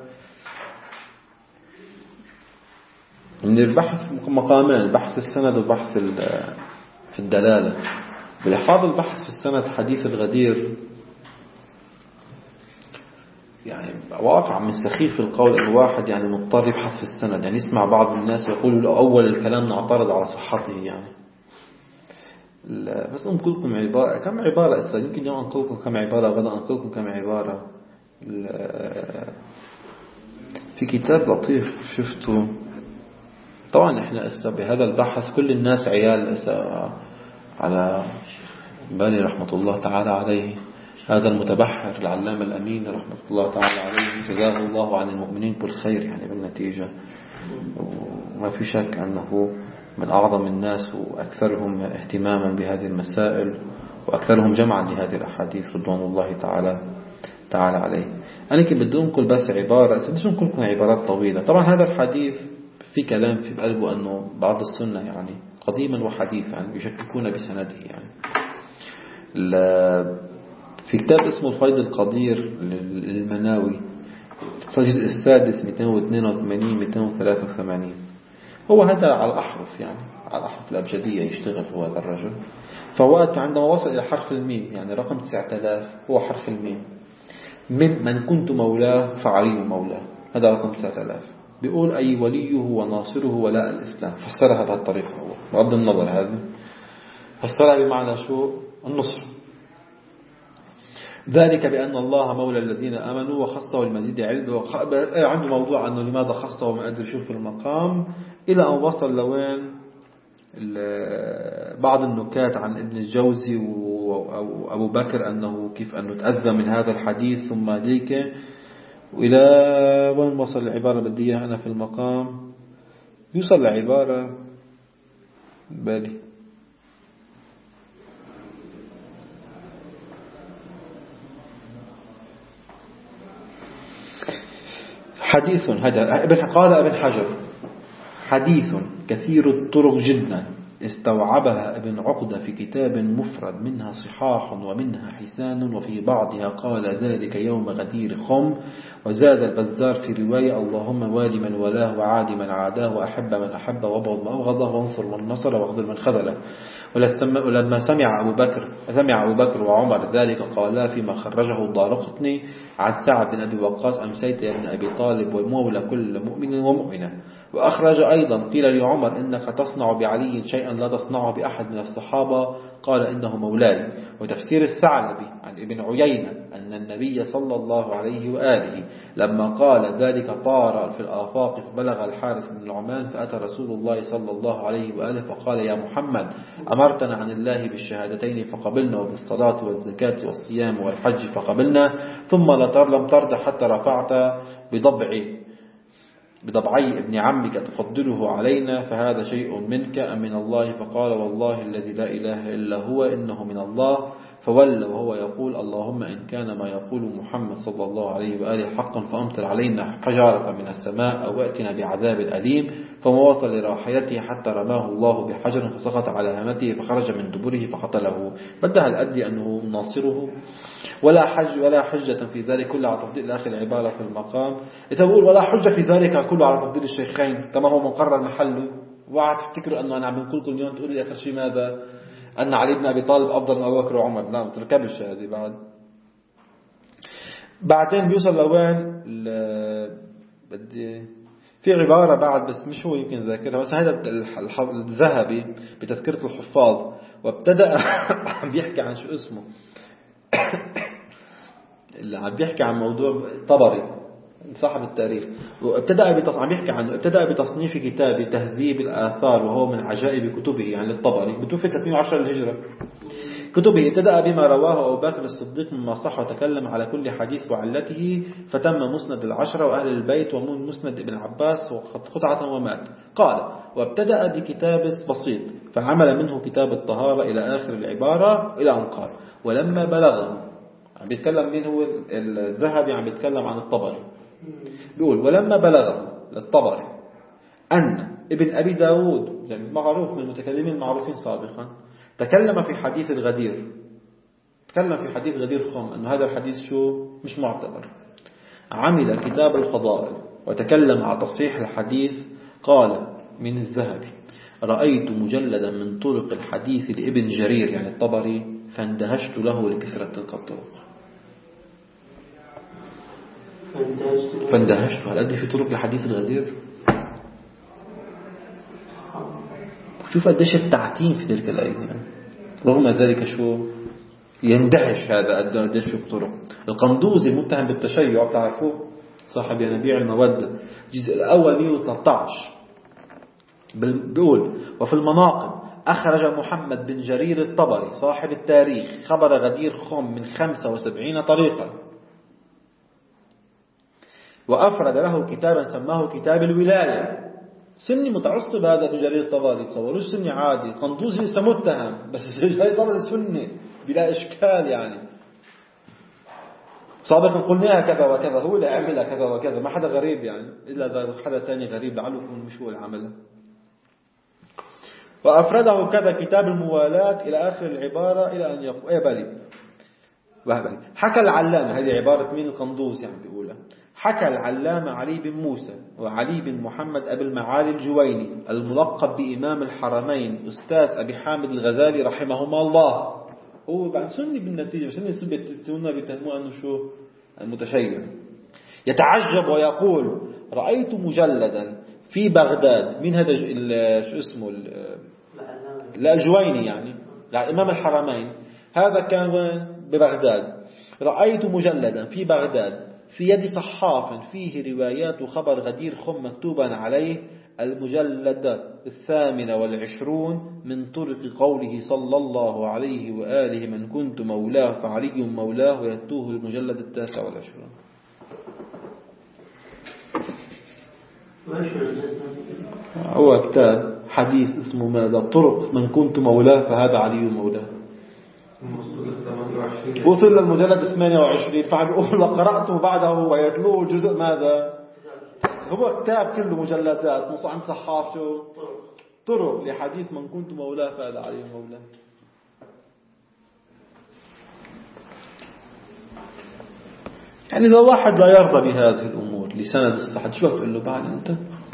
من البحث مقامان، بحث السند وبحث في الدلالة. بالحفاظ البحث في السند حديث الغدير يعني واقع من سخيف القول أن واحد يعني مضطر يبحث في السند. يعني يسمع بعض الناس يقولوا له أول الكلام نعترض على صحته يعني. بس أنقل لكم عبارة كم عبارة أصلا يمكن يوم أنقل لكم كم عبارة غدا أنقل لكم كم عبارة في كتاب لطيف شفته. طبعا إحنا أسا بهذا البحث كل الناس عيال أسا على بالي رحمة الله تعالى عليه هذا المتبحر العلامة الأمين رحمة الله تعالى عليه جزاه الله عن المؤمنين كل خير يعني بالنتيجة. وما في شك أنه من أعظم الناس وأكثرهم اهتماما بهذه المسائل وأكثرهم جمعا لهذه الأحاديث رضوان الله تعالى تعالى عليه. أنا كنت بدي أنقل بس عبارة سأدرس أنقل لكم عبارات طويلة. طبعا هذا الحديث في كلام في قلبه أنه بعض السنة يعني قديما وحديثا يعني يشككون بسنده يعني. في كتاب اسمه الفيض القدير للمناوي الجزء السادس مئتين واثنين وثمانين مئتين وثلاثة وثمانين. هو هذا على الأحرف يعني على الأحرف الأبجدية يشتغل هو هذا الرجل. فوقت عندما وصل إلى حرف الميم يعني رقم تسعة آلاف هو حرف الميم من من كنت مولاه فعلي مولاه هذا رقم تسعة آلاف. بيقول أي وليه وناصره ولاء الإسلام. فسرها بهذه الطريقة هو بغض النظر هذا فسرها بمعنى شو النصر. ذلك بأن الله مولى الذين آمنوا وخصه المزيد علم. عنده موضوع أنه لماذا خصه وما أدري شو في المقام إلى أن وصل لوين بعض النكات عن ابن الجوزي وأبو بكر أنه كيف أنه تأذى من هذا الحديث ثم ذيك وإلى وين وصل العبارة بدي أنا في المقام؟ يوصل العبارة بالي حديث هذا قال ابن حجر حديث كثير الطرق جدا استوعبها ابن عقدة في كتاب مفرد منها صحاح ومنها حسان وفي بعضها قال ذلك يوم غدير خم وزاد البزار في رواية اللهم والي من ولاه وعادي من عاداه وأحب من أحب وابغض من أبغضه وانصر من نصر واخذل من خذله. ولما سمع أبو بكر سمع أبو بكر وعمر ذلك قالا فيما خرجه الدارقطني عن سعد بن أبي وقاص أمسيت يا ابن أبي طالب ومولى كل مؤمن ومؤمنة. وأخرج أيضا قيل لعمر إنك تصنع بعلي شيئا لا تصنعه بأحد من الصحابة قال إنه مولاي. وتفسير الثعلبي عن ابن عيينة أن النبي صلى الله عليه وآله لما قال ذلك طار في الآفاق فبلغ الحارث بن النعمان فأتى رسول الله صلى الله عليه وآله فقال يا محمد أمرتنا عن الله بالشهادتين فقبلنا وبالصلاة والزكاة والصيام والحج فقبلنا ثم لم ترد حتى رفعت بضبعي بضبعي ابن عمك تفضله علينا فهذا شيء منك أم من الله؟ فقال والله الذي لا إله إلا هو إنه من الله. فولى وهو يقول اللهم إن كان ما يقول محمد صلى الله عليه وآله حقا فأمطر علينا حجارة من السماء أو أتنا بعذاب أليم. فمواطل لراحيته حتى رماه الله بحجر فسقط على هامته فخرج من دبره فقتله. بدها الأدي أنه ناصره ولا حج ولا حجة في ذلك كله على تفضيل آخر العبارة في المقام. إذا بقول ولا حجة في ذلك كله على تفضيل الشيخين كما هو مقرر محله. وعد تفتكروا أنه أنا عم بقول كل يوم تقول لي آخر شيء ماذا أن علي بن أبي طالب أفضل من أبو بكر وعمر. لا متركبش هذه بعد. بعدين بيوصل لوين بدي في عبارة بعد بس مش هو يمكن ذاكرها بس هذا الذهبي بتذكرة الحفاظ وابتدأ عم بيحكي عن شو اسمه اللي عم بيحكي عن موضوع طبري صاحب التاريخ وابتدأ عم يحكي عن ابتدأ بتصنيف كتاب تهذيب الآثار وهو من عجائب كتبه يعني الطبري بتوفي ثلاثمائة وعشرة للهجرة. كتبه ابتدأ بما رواه أبو بكر الصديق مما صح وتكلم على كل حديث وعلته فتم مسند العشرة وأهل البيت ومن مسند ابن عباس وقطعة ومات. قال وابتدأ بكتاب بسيط فعمل منه كتاب الطهارة إلى آخر العبارة إلى أن قال ولما بلغه عم بيتكلم مين هو الذهبي عم بيتكلم عن الطبري بيقول ولما بلغه للطبري أن ابن أبي داود يعني معروف من المتكلمين المعروفين سابقا تكلم في حديث الغدير تكلم في حديث غدير خم أن هذا الحديث شو مش معتبر. عمل كتاب الفضائل وتكلم على تصحيح الحديث. قال من الذهبي رأيت مجلدا من طرق الحديث لابن جرير يعني الطبري فاندهشت له لكثرة تلك الطرق. فاندهشت هل أدري في طرق الحديث الغدير شوف قديش التعتيم في تلك الآية يعني. رغم ذلك شو يندهش هذا قديش في الطرق. القندوزي المتهم بالتشيع بتعرفوه صاحب ينابيع المودة الجزء الأول مئة وثلاثة عشر بيقول وفي المناقب أخرج محمد بن جرير الطبري صاحب التاريخ خبر غدير خم من خمسة وسبعين طريقا وأفرد له كتابا سماه كتاب الولاية. سني متعصب هذا ابن جرير الطبري تصوروش سني عادي قندوزي لسه متهم بس جرير الطبري سني بلا إشكال يعني سابقا قلناها كذا وكذا هو اللي عملها كذا وكذا ما حدا غريب يعني إلا إذا حدا تاني غريب لعله يكون مش هو اللي عملها. وأفرده كذا كتاب الموالاة إلى آخر العبارة إلى أن يقول إيه بالي وهبالي. حكى العلامة هذه عبارة مين القندوز يعني بيقولها حكى العلامة علي بن موسى وعلي بن محمد أبي المعالي الجويني الملقب بإمام الحرمين أستاذ أبي حامد الغزالي رحمهما الله. هو بعد سني بالنتيجة سني سنة بيتهموه أنه شو المتشيع يتعجب ويقول رأيت مجلدا في بغداد من هذا شو اسمه لا الجويني يعني لا إمام الحرمين هذا كان ببغداد. رأيت مجلدا في بغداد في يد صحاف فيه روايات وخبر غدير خم مكتوبا عليه المجلد الثامن والعشرون من طرق قوله صلى الله عليه وآله من كنت مولاه فعلي مولاه ويتوه المجلد التاسع والعشرون. هو كتاب حديث اسمه ماذا طرق من كنت مولاه فهذا علي مولاه. وصل للمجلد ثمانية وعشرين فبقول قرأته بعده ويتلوه جزء ماذا. هو كتاب كله مجلدات مصعب صحاف شو طرق لحديث من كنت مولاه فهذا علي مولاه. يعني إذا واحد لا يرضى بهذه الأمور لسند الصحة شو تقول له بعد أنت؟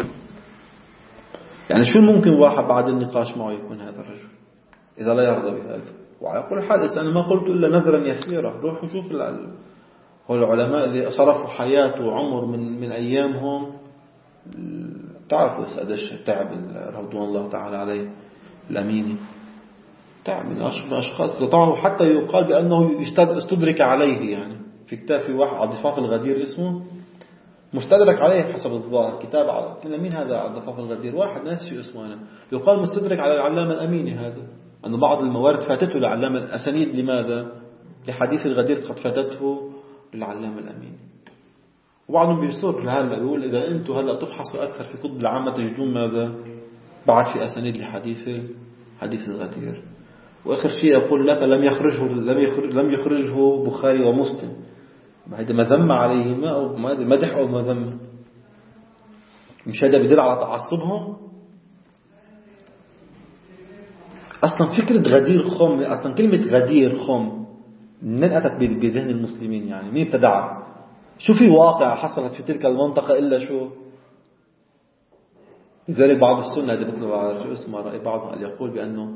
يعني شو ممكن واحد بعد النقاش معه يكون هذا الرجل إذا لا يرضى بهذا؟ ويقول حادث أنا ما قلت إلا نذرا يسيرا. روحوا شوف العلماء اللي صرفوا حياة وعمر من من أيامهم. تعرفوا سأدش تعب رضوان الله تعالى عليه الأميني تعب من أشخاص طبعا حتى يقال بأنه استدرك عليه. يعني في كتاب في واحد على ضفاف الغدير اسمه مستدرك عليه حسب الظاهر كتاب على مين هذا على ضفاف الغدير واحد ناس شو اسمه أنا يقال مستدرك على العلامة الأميني. هذا أن بعض الموارد فاتته للعلامة الأسانيد لماذا لحديث الغدير قد فاتته للعلامة الأميني. وبعضهم بيصر هلا يقول إذا أنتم هلا تفحصوا أكثر في كتب العامة تجدون ماذا بعد في أسانيد لحديث حديث الغدير. وآخر شيء يقول لك لم يخرجه لم يخرج لم يخرجه بخاري ومسلم. هذا مذمة عليهما أو مدح أو مذمة. مش هذا بدل على تعصبهم. أصلا فكرة غدير خم أصلا كلمة غدير خم من أتت بذهن المسلمين. يعني مين ابتدعها؟ شو في واقع حصلت في تلك المنطقة إلا شو. لذلك بعض السنة هذا مثل شو اسمه رأي بعضهم اللي يقول بأنه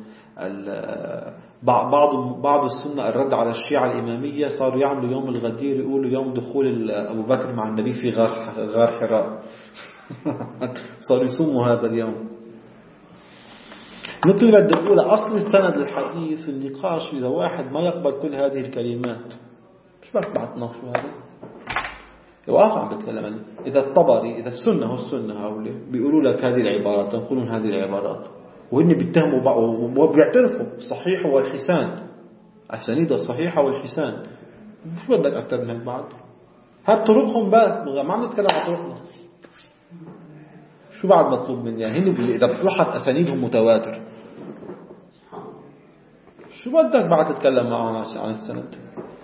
بعض بعض السنة الرد على الشيعة الإمامية صاروا يعملوا يوم الغدير يقولوا يوم دخول أبو بكر مع النبي في غار غار حراء. صاروا يصوموا هذا اليوم. مثل ما بدي أقول أصل السند الحديث النقاش إذا واحد ما يقبل كل هذه الكلمات مش بس بعد ناقشوا هذا واقع عم بتكلم. إذا الطبري إذا السنة هو السنة هؤلاء بيقولوا لك هذه العبارات تنقلون هذه العبارات وهن بيتهموا بعض وبيعترفوا الصحيح والحسان أسانيد الصحيحة والحسان. شو بدك أكثر من هيك بعد؟ هاد طرقهم بس ما عم نتكلم عن طرقنا. شو بعد مطلوب مني؟ يعني هن إذا بتلاحظ أسانيدهم متواتر شو بدك بعد تتكلم معهم عن السند؟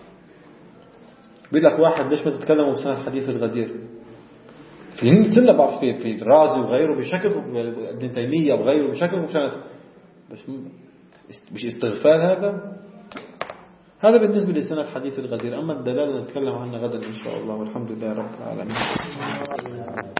بيقول لك واحد ليش ما تتكلموا بسند حديث الغدير؟ في سنة بعض في في الرازي وغيره بشكل ابن تيمية وغيره بشكل مشان بس مش استغفال هذا. هذا بالنسبة لسنة حديث الغدير. أما الدلالة نتكلم عنها غدا إن شاء الله والحمد لله رب العالمين.